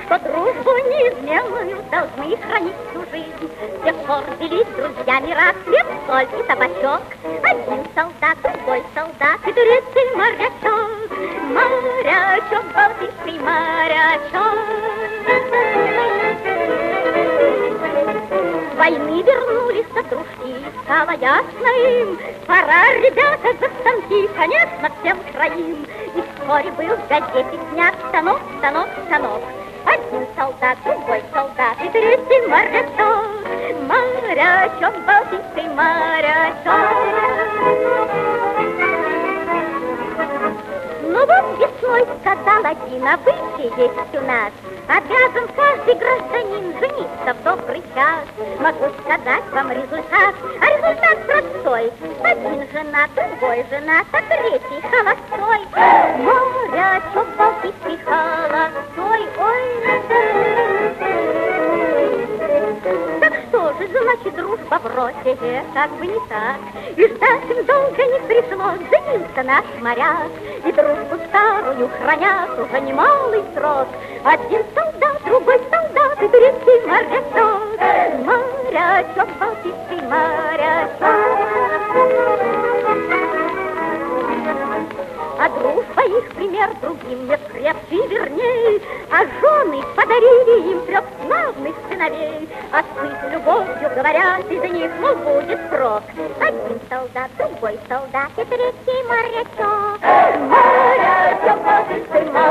что дружбу неизменную должны хранить всю жизнь. С тех пор делись друзьями раз хлеб, соль и табачок. Один солдат, другой солдат и третий морячок. Морячок, балтийский морячок. С войны вернулись дружки, стало ясно им, пора, ребята, за станки, конечно, всем троим. И вскоре был в газете снят станок, станок, станок. Один солдат, другой солдат и третий морячок. Морячок, балтийский морячок. Ну вот весной сказал один, обычай есть у нас. Обязан каждый гражданин жениться в добрый час. Могу сказать вам результат, а результат простой. Один женат, другой женат, а третий холостой. Морячок, балтийский холостой, ой. Так что же, значит, дружба бросит, как бы не так. И ждать им долго не пришлось, женился наш моряк. И дружбу старую хранят уже немалый срок. Один солдат, другой солдат и третий морячок. Морячок, балтийский морячок. А дружба их пример другим нет крепче и верней. А жены подарили им 3 славных сыновей. А с любовью говорят, из них, мол, будет срок. Один солдат, другой солдат и третий морячок. Морячок, балтийский морячок.